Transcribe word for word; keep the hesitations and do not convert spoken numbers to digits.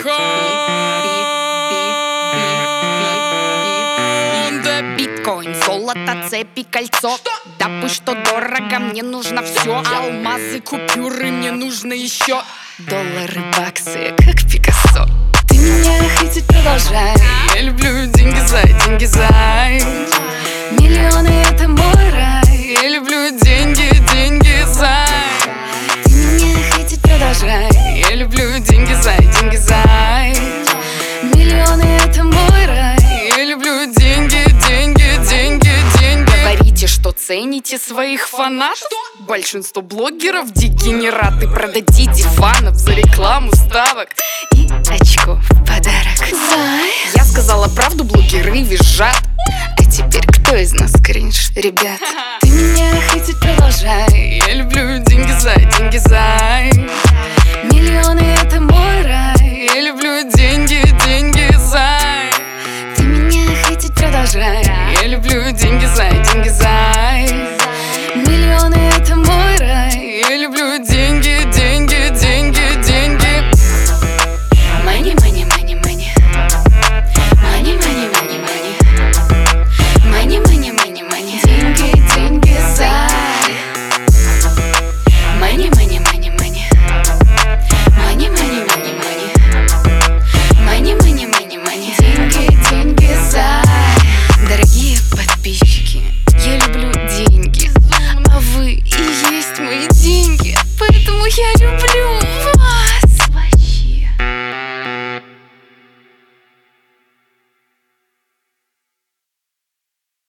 Honda. Биткоин, золото, цепи, кольцо. Да пусть что дорого, мне нужно все. Алмазы, купюры, мне нужно еще. Доллары, баксы, как Пикассо. Ты меня хоть продолжай. Я люблю деньги за, деньги за. Миллионы — это мой рай. Я люблю деньги, деньги за. Ты меня хоть продолжай. Я люблю деньги за, деньги за. Миллионы — это мой рай. Я люблю деньги, деньги, деньги, деньги. Говорите, что цените своих фанатов. Большинство блогеров дегенераты. Продадите фанов за рекламу ставок и очков в подарок. Зай. Я сказала правду, блогеры визжат. А теперь кто из нас кринж, ребят? Ты меня хоть продолжай. Я люблю деньги за, деньги за. Миллионы — это мой рай. Я люблю деньги, деньги за. Ты меня хоть продолжай. Я люблю деньги за, деньги за.